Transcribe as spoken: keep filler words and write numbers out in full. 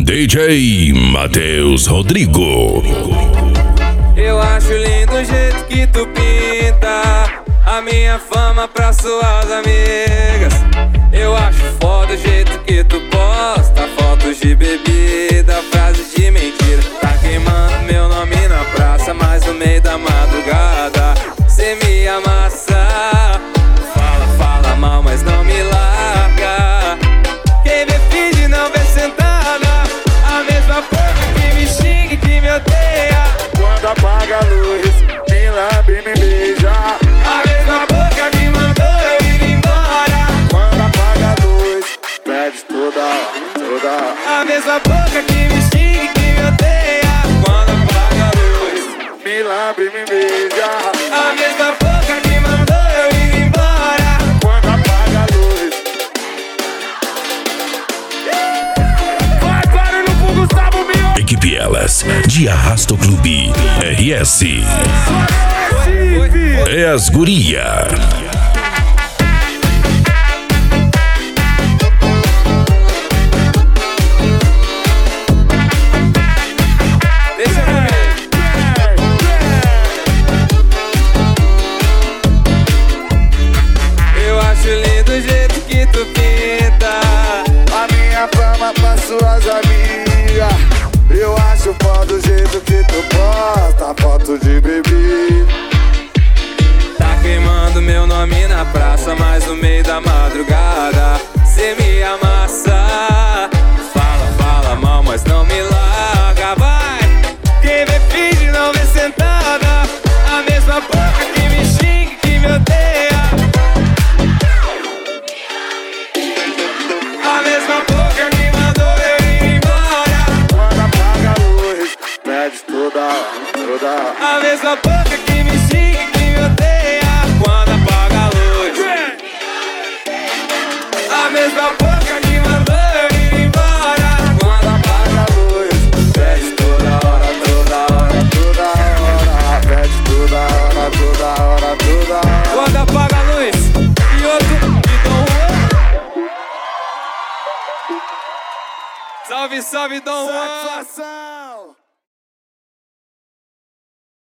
D J Matheus Rodrigo. Eu acho lindo o jeito que tu pinta a minha fama pra suas amigas. Eu acho foda o jeito que tu posta fotos de bebida, frases de mentira. Tá queimando meu nome na praça, mas no meio da madrugada cê me amassa. Fala, fala mal, mas não me larga. Quem vê finge não vê sentada. A mesma boca que me xinga e que me odeia. Quando apaga a luz, me lambe e me beija. A mesma boca que mandou eu ir embora. Quando apaga a luz, pede toda hora, toda hora. A mesma boca que me xinga e que me odeia. Quando apaga a luz, me lambe e me beija. a mesma boca que mandou eu ir embora. Quando apaga a luz. Vai, barulho pro Gustavo Miotti. Equipe Elas de Arrasto Clube R S. É as guria. Deixa comigo. Eu acho lindo o jeito que tu pinta A minha fama pra suas amigas. Eu acho foda o jeito que tu posta foto de bebida. Tá queimando meu nome na praça, mas no meio da madrugada cê me amassa. Fala, fala mal, mas não me larga, vai. Quem vê finge não vê sentada. A mesma boca que me xinga e que me odeia. A mesma boca que mandou eu ir embora. Quando apaga a luz, pede toda hora, toda hora. A mesma boca que me xinga e que me odeia. Quando apaga a luz. A mesma boca que mandou eu ir embora. Quando apaga a luz, Pede toda hora, toda hora, toda hora. Pede toda hora, toda hora, toda hora. quando apaga a luz. E outro e Dom Juan. Salve, salve, Dom Juan. Satisfação.